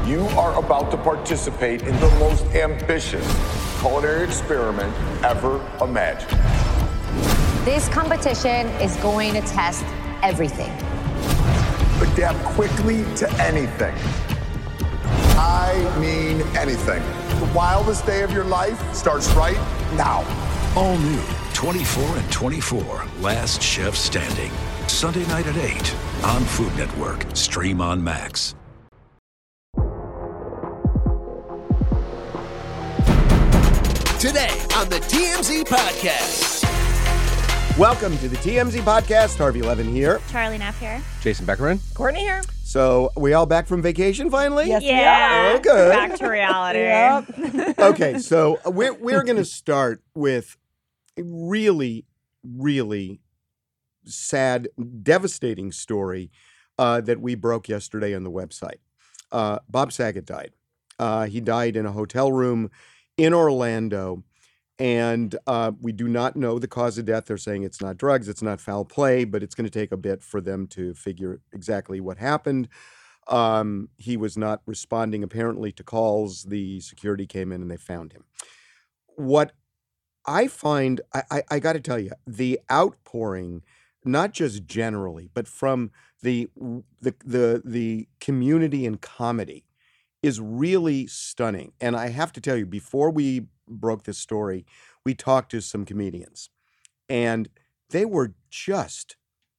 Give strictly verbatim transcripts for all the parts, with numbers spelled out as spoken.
You are about to participate in the most ambitious culinary experiment ever imagined. This competition is going to test everything. Adapt quickly to anything. I mean anything. The wildest day of your life starts right now. All new, twenty-four and twenty-four, Last Chef Standing. Sunday night at eight on Food Network. Stream on Max. Today on the T M Z Podcast. Welcome to the T M Z Podcast. Harvey Levin here. Charlie Neff here. Jason Beckerman. Courtney here. So, we all back from vacation finally? Yes, Yeah. Oh, good. Back to reality. Yep. Okay, so we're, we're going to start with a really, really sad, devastating story uh, that we broke yesterday on the website. Uh, Bob Saget died. Uh, he died in a hotel room in Orlando, and uh, we do not know the cause of death. They're saying it's not drugs, it's not foul play, but it's going to take a bit for them to figure exactly what happened. Um, he was not responding apparently to calls. The security came in and they found him. What I find, I, I, I got to tell you, the outpouring, not just generally, but from the the the the community and comedy, is really stunning. And I have to tell you, before we broke this story, we talked to some comedians, and they were just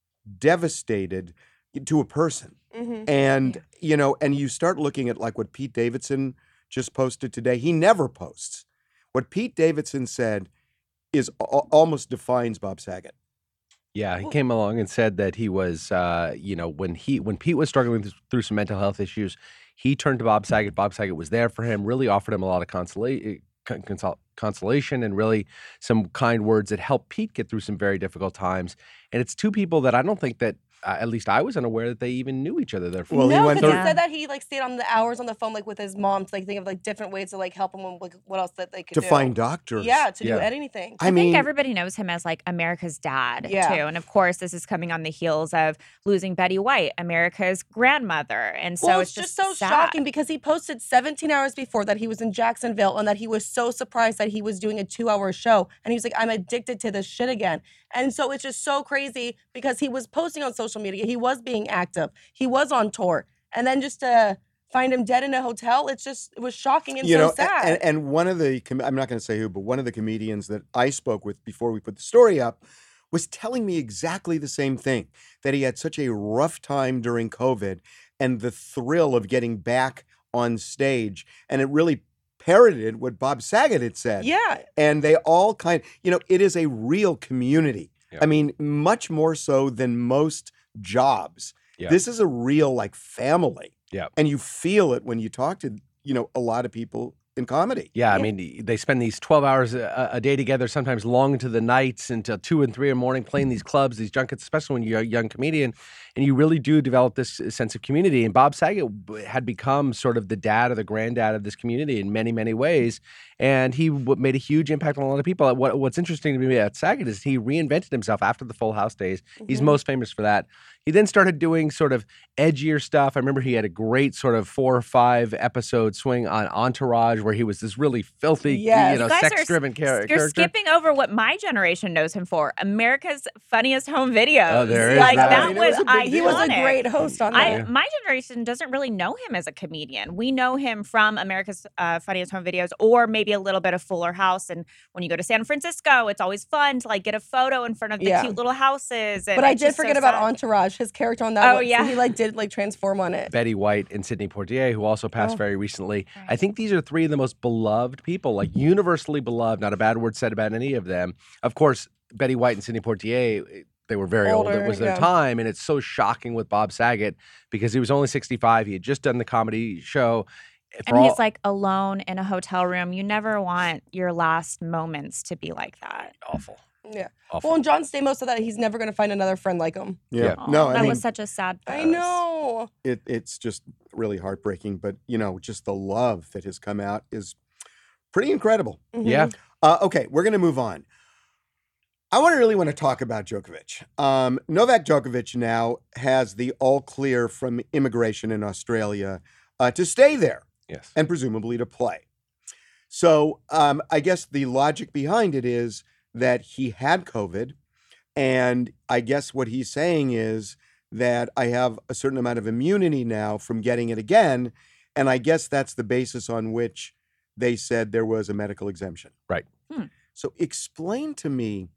devastated to a person. Mm-hmm. And, you know, and you start looking at like what Pete Davidson just posted today. He never posts. What Pete Davidson said is al- almost defines Bob Saget. Yeah, he came along and said that he was, uh, you know, when he when Pete was struggling th- through some mental health issues, he turned to Bob Saget. Bob Saget was there for him, really offered him a lot of consola- con- consol- consolation and really some kind words that helped Pete get through some very difficult times. And it's two people that I don't think that, uh, at least I was unaware that they even knew each other. They're Well, he no, went because through- he said that he like stayed on the hours on the phone like with his mom to like think of like different ways to like help him with like, what else that they could To do. find doctors. Yeah, to Yeah. do anything. I I mean, think everybody knows him as like America's dad Yeah. too. And of course, this is coming on the heels of losing Betty White, America's grandmother. And so well, it's, it's just so sad. shocking because he posted seventeen hours before that he was in Jacksonville and that he was so surprised that he was doing a two-hour show. And he was like, I'm addicted to this shit again. And so it's just so crazy because he was posting on social media. He was being active. He was on tour. And then just to find him dead in a hotel, it's just, it was shocking and you so know, sad. and, and one of the, com- I'm not going to say who, but one of the comedians that I spoke with before we put the story up was telling me exactly the same thing, that he had such a rough time during COVID and the thrill of getting back on stage. And it really parroted what Bob Saget had said. yeah. And they all kind, you know, it is a real community. Yeah. I mean, much more so than most jobs. Yeah. This is a real like family. Yeah. And you feel it when you talk to, you know, a lot of people in comedy. Yeah, I mean, they spend these twelve hours a, a day together, sometimes long into the nights until two and three in the morning, playing these clubs, these junkets, especially when you're a young comedian. And you really do develop this sense of community. And Bob Saget had become sort of the dad or the granddad of this community in many, many ways. And he w- made a huge impact on a lot of people. What, what's interesting to me about Saget is he reinvented himself after the Full House days. He's most famous for that. He then started doing sort of edgier stuff. I remember he had a great sort of four or five episode swing on Entourage where he was this really filthy, Yes. you know, You guys are sex-driven s- char- You're character. skipping over what my generation knows him for. America's Funniest Home Videos. Oh, there is like that. that I mean, it was, was a big iconic. He was a great host on I, that. my generation doesn't really know him as a comedian. We know him from America's uh, Funniest Home Videos, or maybe a little bit of Fuller House. And when you go to San Francisco, it's always fun to like get a photo in front of the Yeah. cute little houses. And But I it's did just so forget about sad. Entourage, his character on that Oh, one. yeah. So he like did like transform on it. Betty White and Sidney Poitier, who also passed Oh. very recently. I think these are three of the most beloved people, like universally beloved, not a bad word said about any of them. Of course, Betty White and Sidney Poitier, they were very old. It Older, was their yeah. time. And it's so shocking with Bob Saget because he was only sixty-five. He had just done the comedy show. For And all- he's like alone in a hotel room. You never want your last moments to be like that. awful. Yeah. Awful. Well, and John Stamos said that he's never going to find another friend like him. Yeah. Aw, No, I that mean, was such a sad post. I know. it, it's just really heartbreaking. But, you know, just the love that has come out is pretty incredible. Mhm. Yeah. Uh, okay, we're going to move on. I want to really want to talk about Djokovic. Um, Novak Djokovic now has the all clear from immigration in Australia uh, to stay there Yes. and presumably to play. So um, I guess the logic behind it is that he had COVID, and I guess what he's saying is that I have a certain amount of immunity now from getting it again, and I guess that's the basis on which they said there was a medical exemption. Right. Hmm. So explain to me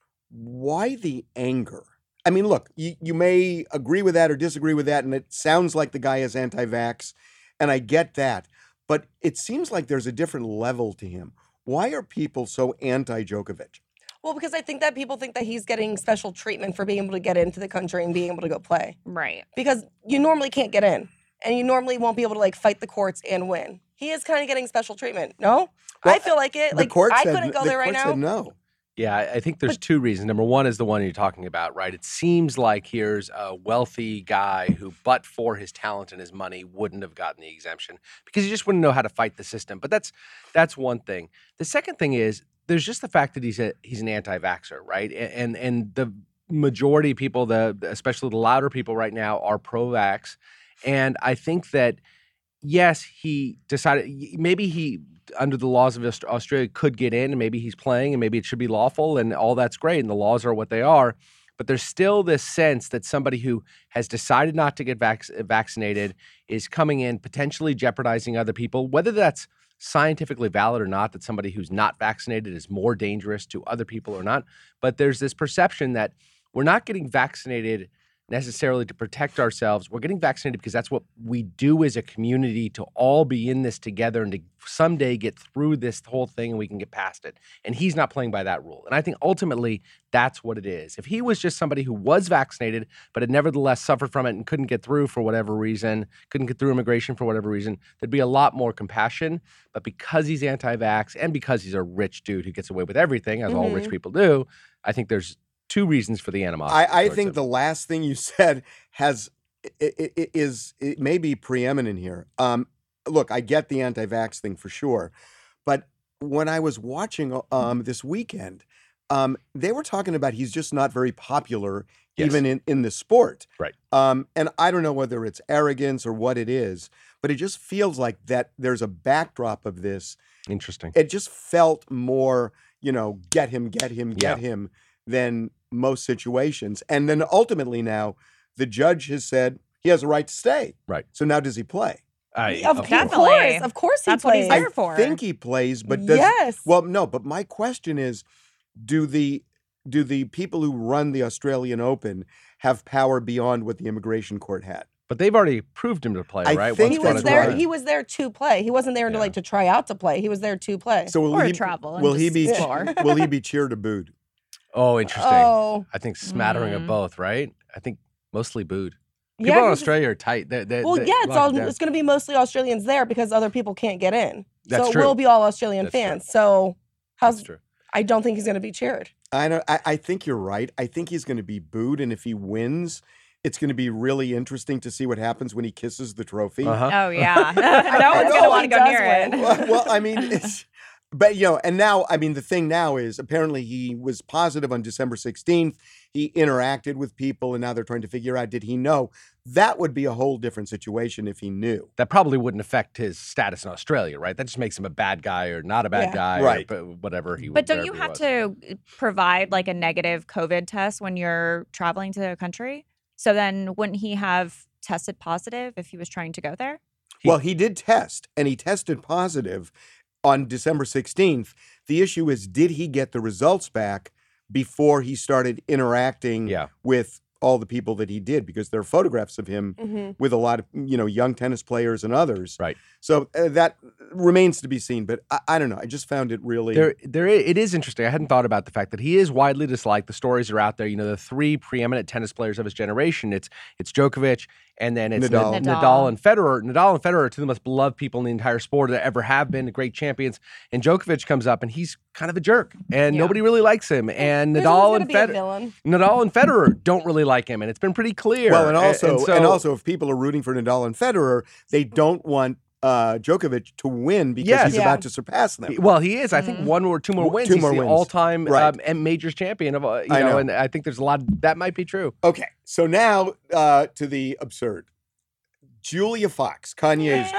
why the anger? I mean, look, you, you may agree with that or disagree with that, and it sounds like the guy is anti-vax, and I get that. But it seems like there's a different level to him. Why are people so anti-Djokovic? Well, because I think that people think that he's getting special treatment for being able to get into the country and being able to go play. Right. Because you normally can't get in, and you normally won't be able to like fight the courts and win. He is kind of getting special treatment. No, Well, I feel like it. The Like court I said, couldn't go the there right court now. said no. Yeah, I I think there's two reasons. Number one is the one you're talking about, right? It seems like here's a wealthy guy who, but for his talent and his money, wouldn't have gotten the exemption because he just wouldn't know how to fight the system. But that's that's one thing. The second thing is there's just the fact that he's a he's an anti-vaxxer, right? A- And and the majority of people, the especially the louder people right now, are pro-vax. And I think that yes, he decided y- maybe he under the laws of Aust- Australia could get in, and maybe he's playing, and maybe it should be lawful, and all that's great, and the laws are what they are. But there's still this sense that somebody who has decided not to get vac- vaccinated is coming in, potentially jeopardizing other people, whether that's scientifically valid or not, that somebody who's not vaccinated is more dangerous to other people or not. But there's this perception that we're not getting vaccinated necessarily to protect ourselves. We're getting vaccinated because that's what we do as a community to all be in this together and to someday get through this whole thing and we can get past it. And he's not playing by that rule. And I think ultimately that's what it is. If he was just somebody who was vaccinated but had nevertheless suffered from it and couldn't get through for whatever reason, couldn't get through immigration for whatever reason, there'd be a lot more compassion. But because he's anti-vax and because he's a rich dude who gets away with everything, as all rich Mhm. people do, I think there's two reasons for the animosity. I, I towards think him. the last thing you said has i- i- i- is it may be preeminent here. Um, look, I get the anti-vax thing for sure, but when I was watching um, this weekend, um, they were talking about he's just not very popular, Yes. even in in the sport. Right. Um, and I don't know whether it's arrogance or what it is, but it just feels like that there's a backdrop of this. Interesting. It just felt more, you know, get him, get him, get Yeah. him than most situations. And then ultimately now the judge has said he has a right to stay. Right. So now does he play? I, Of, of Definitely. course, of course he That's what he's plays. there I for. think he plays, but does Yes. well, no, but my question is, do the do the people who run the Australian Open have power beyond what the immigration court had? But they've already approved him to play, I right? think He Once upon was a that's there. time. right. He was there to play. He wasn't there to Yeah. like to try out to play. He was there to play. So will Or he travel and will he just be explore. will he be cheered or booed? Oh, interesting. Oh, I think smattering of Mm. both, right? I think mostly booed. People yeah. in he's- Australia are tight. They, they, Well, they yeah, it's lock all. it down. It's going to be mostly Australians there because other people can't get in. That's so it true. will be all Australian That's true. fans. So how's? That's true. I don't think he's going to be cheered. I don't. I, I think you're right. I think he's going to be booed, and if he wins, it's going to be really interesting to see what happens when he kisses the trophy. Uh-huh. Oh yeah. no I one's know gonna want he to go does near it. win. well, well, I mean, it's, but you know, and now, I mean, the thing now is apparently he was positive on December sixteenth. He interacted with people, and now they're trying to figure out, did he know? That would be a whole different situation if he knew. That probably wouldn't affect his status in Australia, right? That just makes him a bad guy or not a bad Yeah. guy, Right. Or b- whatever he. But don't you whatever have he was. to provide like a negative COVID test when you're traveling to the country? So then wouldn't he have tested positive if he was trying to go there? He- Well, he did test, and he tested positive on December sixteenth. The issue is, did he get the results back before he started interacting Yeah. with all the people that he did? Because there are photographs of him Mm-hmm. with a lot of, you know, young tennis players and others. Right. So uh, that remains to be seen. But I, I don't know. I just found it really. There, there. i- It is interesting. I hadn't thought about the fact that he is widely disliked. The stories are out there. You know, the three preeminent tennis players of his generation. It's it's Djokovic, and then it's Nadal. Nad- Nadal. Nadal and Federer. Nadal and Federer are two of the most beloved people in the entire sport that ever have been. Great champions. And Djokovic comes up, and he's kind of a jerk, and Yeah. nobody really likes him. And There's Nadal always and gonna be a Federer. villain. Nadal and Federer don't really like him, and it's been pretty clear. well, and A- also, and, so- also, if people are rooting for Nadal and Federer, they don't want uh, Djokovic to win because Yes. he's Yeah. about to surpass them. He- Well, he is. I think Mhm. one or two more W- wins. two He's more the wins. all-time Right. um, and majors champion of, uh, you I know, know. and I think there's a lot that might be true. Okay, so now uh, to the absurd. Julia Fox, Kanye's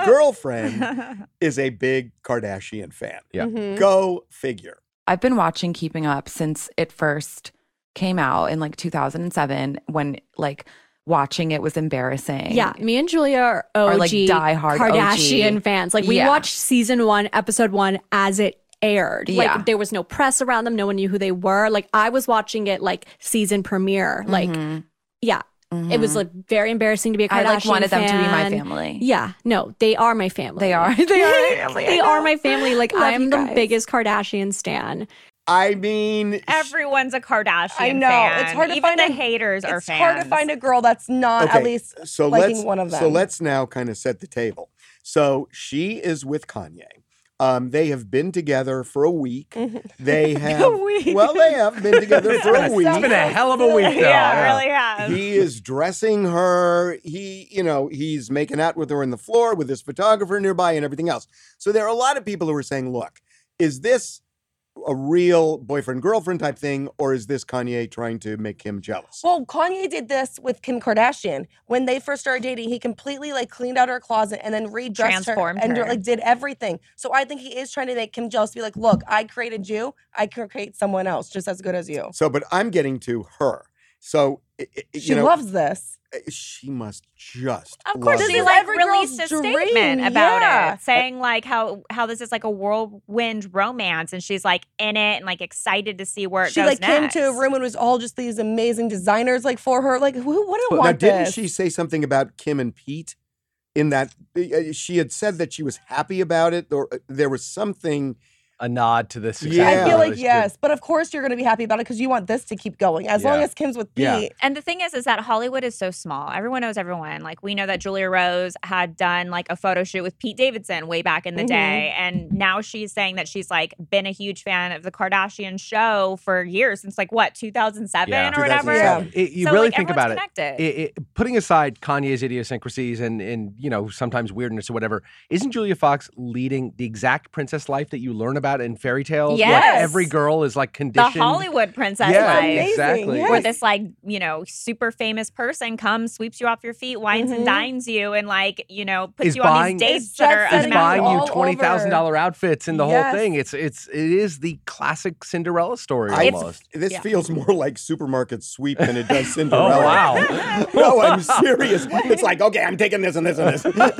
girlfriend, is a big Kardashian fan. Yeah. Mhm. Go figure. I've been watching Keeping Up since it first came out in like two thousand seven when like watching it was embarrassing. Yeah, me and Julia are O G Or, like, diehard Kardashian O G. fans. Like we Yeah. watched season one, episode one as it aired. Yeah. Like there was no press around them. No one knew who they were. Like I was watching it like season premiere. Like Mhm. yeah, it was like very embarrassing to be a Kardashian I like wanted them to be my fan. family. Yeah, no, they are my family. They are. They are my family. I They know. are my family. Like Love I'm you the guys. biggest Kardashian stan. I mean, Everyone's a Kardashian I know. fan. It's hard to Even find the a- haters are It's fans. hard to find a girl that's not okay, at least so liking let's, one of them. So let's now kind of set the table. So she is with Kanye. Um, they have been together for a week. They have week. well, they have been together for a week. It's been a hell of a week, though. Yeah, it really has. He is dressing her. He, you know, he's making out with her on the floor with his photographer nearby and everything else. So there are a lot of people who are saying, look, is this a real boyfriend-girlfriend type thing, or is this Kanye trying to make him jealous? Well, Kanye did this with Kim Kardashian. When they first started dating, he completely like cleaned out her closet and then redressed Transformed her and her. like did everything. So I think he is trying to make Kim jealous. Be like, look, I created you. I can create someone else just as good as you. So, but I'm getting to her. So, i- i- She you know, loves this. she must just Of course, love she it. is like every released a girl's dream, statement about yeah. it, saying like how how this is like a whirlwind romance, and she's like in it and like excited to see where it She goes like came next. to a room and it was all just these amazing designers like for her. Like, who wouldn't Now, want didn't this? she say something about Kim and Pete? In that uh, she had said that she was happy about it, or uh, there was something. A nod to the success. Yeah. I feel like Just to- yes, but of course you're going to be happy about it because you want this to keep going. As long Yeah. as Kim's with Pete, Yeah. And the thing is, is that Hollywood is so small. Everyone knows everyone. Like we know that Julia Rose had done like a photo shoot with Pete Davidson way back in the Mhm. day, and now she's saying that she's like been a huge fan of the Kardashian show for years since like what two thousand seven Yeah. or whatever. two thousand seven. It- you So, really like, think everyone's about it. connected. It, it. Putting aside Kanye's idiosyncrasies and and you know sometimes weirdness or whatever, isn't Julia Fox leading the exact princess life that you learn about in fairy tales? Like, Yes. every girl is like The conditioned. Hollywood princess Yeah, life. Amazing, exactly. yes. Where this like, you know, super famous person comes, sweeps you off your feet, wines and Mhm. dines you, and like, you know, puts Is you on buying- these dates Is that are jet-setting Is you buying you all twenty thousand dollar outfits and the Yes. whole thing. It's it's it is the classic Cinderella story I- almost. This Yeah. feels more like supermarket sweep than it does Oh Cinderella. wow! No, I'm serious. It's like, okay, I'm taking this and this and this.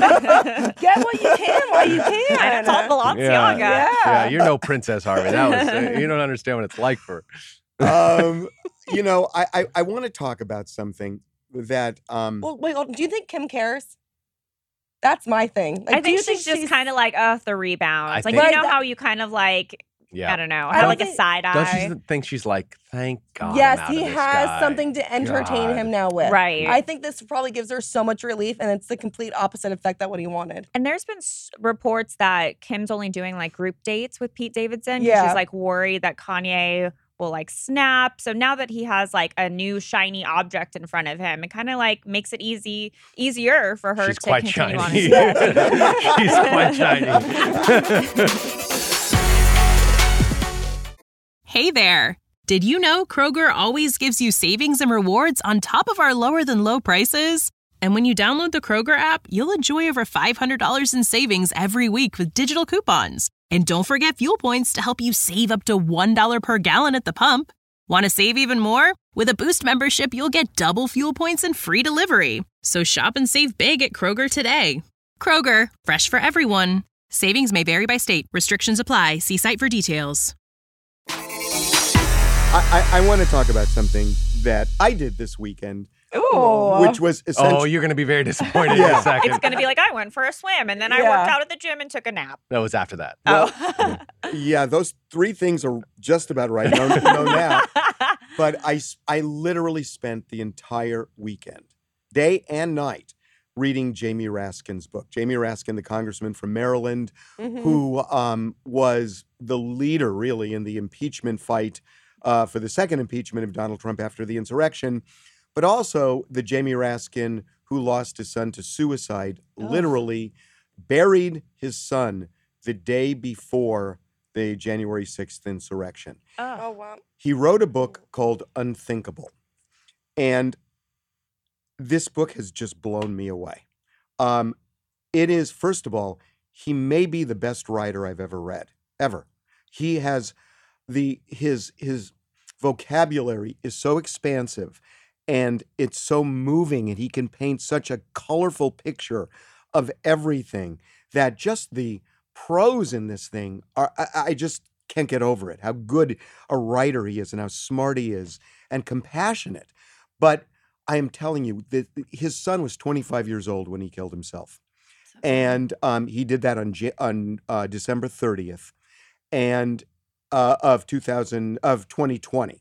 get what you can while you can. And it's all Balenciaga. Yeah. Yeah. Yeah, you're no princess, Harvey. That was uh, you don't understand what it's like for. um, you know, I I, I want to talk about something that um, Well, wait, hold- do you think Kim cares? That's my thing. Like, I do you think she's just kind of like, oh, the rebounds. I like, think- you Right, know that- how you kind of like, Yeah. I don't know, I have don't like a think- side Don't eye. you think she's like, thank God? I'm Yes, out he of this has guy. something to entertain God. him now with. Right. I think this probably gives her so much relief, and it's the complete opposite effect that what he wanted. And there's been s- reports that Kim's only doing like group dates with Pete Davidson. 'Cause Yeah. She's like worried that Kanye will like snap. So now that he has like a new shiny object in front of him, it kind of like makes it easy easier for her She's to quite continue on. shiny. his She's quite shiny. Hey there! Did you know Kroger always gives you savings and rewards on top of our lower than low prices? And when you download the Kroger app, you'll enjoy over five hundred dollars in savings every week with digital coupons. And don't forget fuel points to help you save up to one dollar per gallon at the pump. Want to save even more? With a Boost membership, you'll get double fuel points and free delivery. So shop and save big at Kroger today. Kroger, fresh for everyone. Savings may vary by state. Restrictions apply. See site for details. I, I, I want to talk about something that I did this weekend, Ooh. which was essentially. Oh, you're going to be very disappointed in Yeah. a second. It's going to be like, I went for a swim and then I Yeah. worked out at the gym and took a nap. That was after that. Oh. Yeah, those three things are just about right. No, no now. But I, s- I literally spent the entire weekend, day and night, reading Jamie Raskin's book. Jamie Raskin, the congressman from Maryland, Mhm. who um, was the leader, really, in the impeachment fight uh, for the second impeachment of Donald Trump after the insurrection, but also the Jamie Raskin who lost his son to suicide, literally buried his son the day before the January sixth insurrection. Oh, wow. He wrote a book called Unthinkable. And this book has just blown me away. Um, it is, first of all, he may be the best writer I've ever read, ever. He has the his his vocabulary is so expansive, and it's so moving, and he can paint such a colorful picture of everything that just the prose in this thing are I, I just can't get over it. How good a writer he is, and how smart he is, and compassionate. But I am telling you that his son was twenty-five years old when he killed himself. And um, he did that on J- on uh, December thirtieth, and uh, of two thousand of twenty twenty,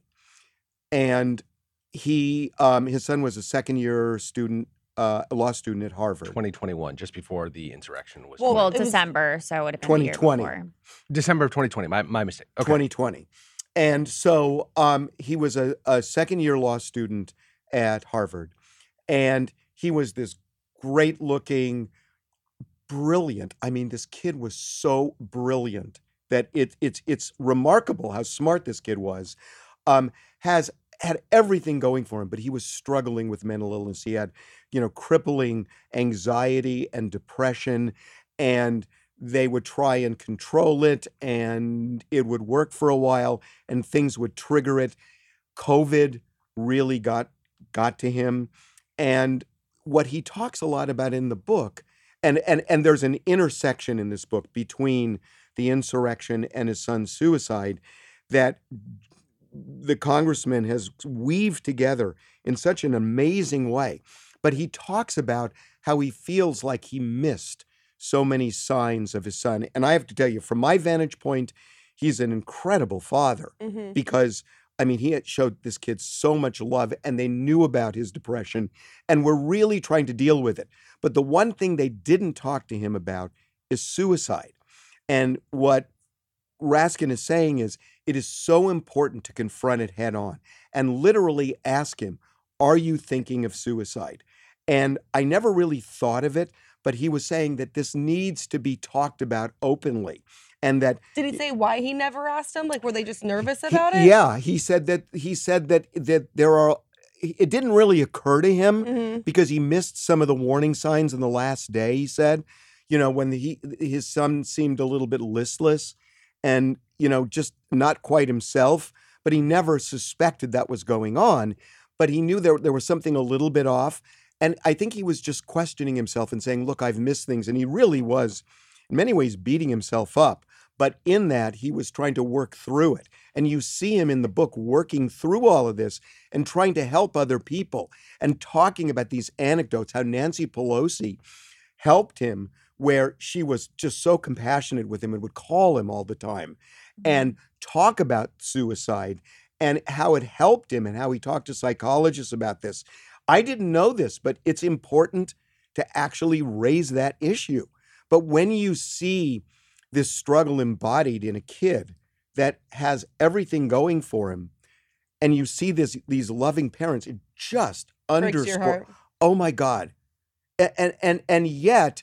and he um, his son was a second year student, uh, a law student at Harvard. twenty twenty-one, just before the insurrection was. Well, well planned. December, so it would have been the year twenty twenty. before. December of twenty twenty. My my mistake. Okay. twenty twenty, and so um, he was a, a second year law student at Harvard, and he was this great looking. Brilliant. I mean, this kid was so brilliant that it, it's it's remarkable how smart this kid was. Um, has had everything going for him, but he was struggling with mental illness. He had, you know, crippling anxiety and depression, and they would try and control it, and it would work for a while, and things would trigger it. COVID really got got to him, and what he talks a lot about in the book. And, and and there's an intersection in this book between the insurrection and his son's suicide that the congressman has weaved together in such an amazing way. But he talks about how he feels like he missed so many signs of his son. And I have to tell you, from my vantage point, he's an incredible father Mm-hmm. because, I mean, he had showed this kid so much love, and they knew about his depression and were really trying to deal with it. But the one thing they didn't talk to him about is suicide. And what Raskin is saying is it is so important to confront it head on and literally ask him, are you thinking of suicide? And I never really thought of it, but he was saying that this needs to be talked about openly. And that Did he say why he never asked him? Like, were they just nervous he- about it? Yeah, he said that he said that that there are. It didn't really occur to him Mm-hmm. because he missed some of the warning signs in the last day. He said, you know, when he his son seemed a little bit listless, and you know, just not quite himself. But he never suspected that was going on. But he knew there there was something a little bit off, and I think he was just questioning himself and saying, "Look, I've missed things," and he really was, in many ways, beating himself up. But in that, he was trying to work through it. And you see him in the book working through all of this and trying to help other people and talking about these anecdotes, how Nancy Pelosi helped him, where she was just so compassionate with him and would call him all the time and talk about suicide and how it helped him and how he talked to psychologists about this. I didn't know this, but it's important to actually raise that issue. But when you see this struggle embodied in a kid that has everything going for him, and you see this these loving parents, it just Breaks your underscore. heart. Oh my God, A- and and and yet,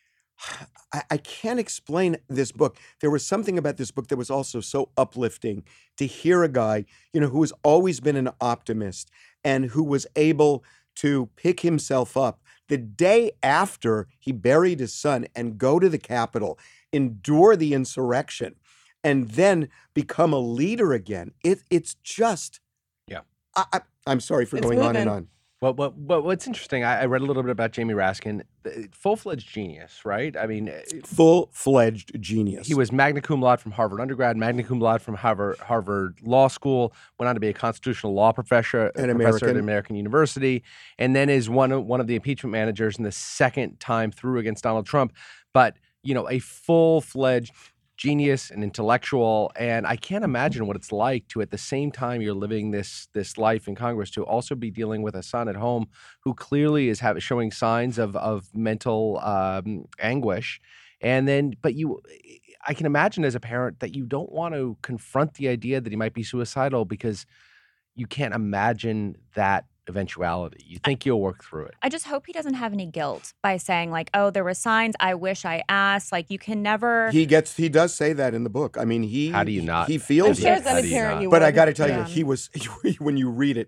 I, I can't explain this book. There was something about this book that was also so uplifting to hear a guy, you know, who has always been an optimist and who was able to pick himself up the day after he buried his son and go to the Capitol, endure the insurrection, and then become a leader again. It, it's just, Yeah. I, I, I'm sorry for It's going on and moving. on. Well, but, but what's interesting, I, I read a little bit about Jamie Raskin, full-fledged genius, right? I mean, Full-fledged genius. he was magna cum laude from Harvard undergrad, magna cum laude from Harvard, Harvard Law School, went on to be a constitutional law professor, An professor American. at American University, and then is one of, one of the impeachment managers in the second time through against Donald Trump. But, you know, a full-fledged genius and intellectual, and I can't imagine what it's like to, at the same time you're living this this life in Congress, to also be dealing with a son at home who clearly is have, showing signs of of mental um, anguish, and then but you, I can imagine as a parent that you don't want to confront the idea that he might be suicidal because you can't imagine that eventuality. You think you'll work through it. I just hope he doesn't have any guilt by saying like, "Oh, there were signs. I wish I asked." Like, you can never. He gets. He does say that in the book. I mean, he. How do you not? He I'm feels sure it. as any parent you But would. I got to tell Yeah. you, he was when you read it,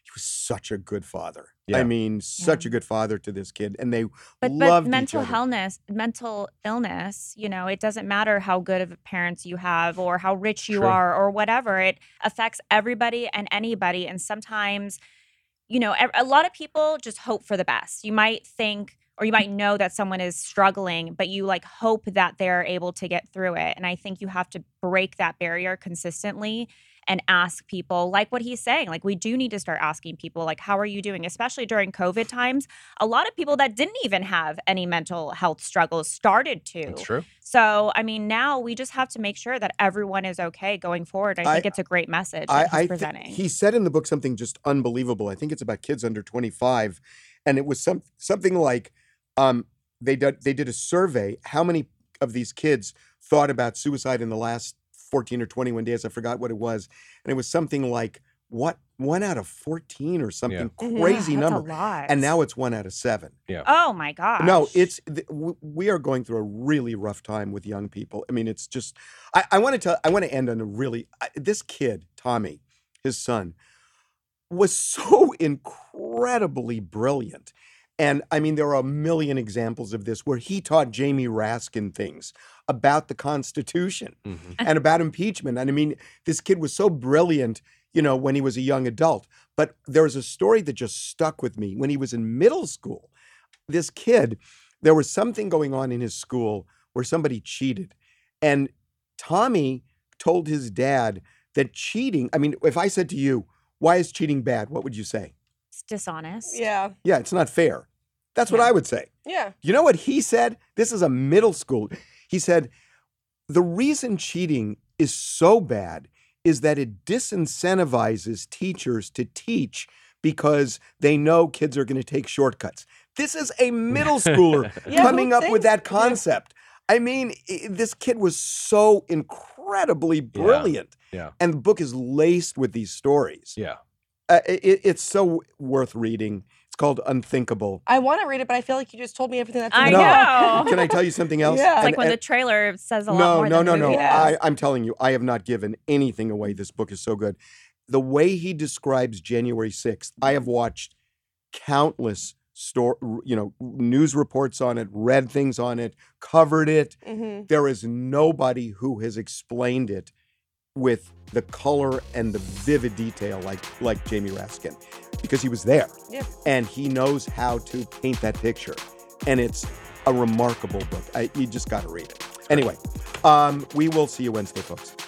he was such a good father. Yeah. I mean, such Yeah. a good father to this kid, and they But, loved but mental each other. illness, mental illness, you know, it doesn't matter how good of parents you have or how rich you True. are or whatever. It affects everybody and anybody. And sometimes, you know, ev- a lot of people just hope for the best. You might think, or you might know that someone is struggling, but you like hope that they're able to get through it. And I think you have to break that barrier consistently and ask people, like what he's saying. Like, we do need to start asking people, like, how are you doing? Especially during COVID times. A lot of people that didn't even have any mental health struggles started to. That's true. So, I mean, now we just have to make sure that everyone is okay going forward. I think I- it's a great message I, that he's I thi- presenting. he said in the book something just unbelievable. I think it's about kids under twenty-five, and it was some something like um, they did they did a survey. How many of these kids thought about suicide in the last fourteen or twenty-one days? I forgot what it was, and it was something like what one out of fourteen or something Mhm. crazy Yeah, that's a number. lot. And now it's one out of seven. Yeah. Oh my gosh. No, it's th- w- we are going through a really rough time with young people. I mean, it's just I, I want to tell I want to end on a really I, this kid Tommy, his son, was so incredibly brilliant. And I mean, there are a million examples of this where he taught Jamie Raskin things about the Constitution Mhm. and about impeachment. And I mean, this kid was so brilliant, you know, when he was a young adult. But there was a story that just stuck with me. When he was in middle school, this kid, there was something going on in his school where somebody cheated. And Tommy told his dad that cheating, I mean, if I said to you, why is cheating bad? What would you say? It's dishonest. Yeah. Yeah, it's not fair. That's what Yeah. I would say. Yeah. You know what he said? This is a middle school. He said, the reason cheating is so bad is that it disincentivizes teachers to teach because they know kids are going to take shortcuts. This is a middle schooler Yeah, coming who up with thinks- that concept. I mean, i- this kid was so incredibly brilliant. Yeah. And the book is laced with these stories. Yeah. Uh, it, it's so worth reading. It's called Unthinkable. I want to read it, but I feel like you just told me everything that's in I the book. know. Can I tell you something else? Yeah. It's And- like when and- the trailer says a lot no, more no, than no, the no. movie Yeah. does. I, I'm telling you, I have not given anything away. This book is so good. The way he describes January sixth, I have watched countless store, you know, news reports on it, read things on it, covered it. Mhm. There is nobody who has explained it with the color and the vivid detail like like Jamie Raskin, because he was there. Yeah. And he knows how to paint that picture. And it's a remarkable book. I, you just got to read it. Anyway, um, we will see you Wednesday, folks.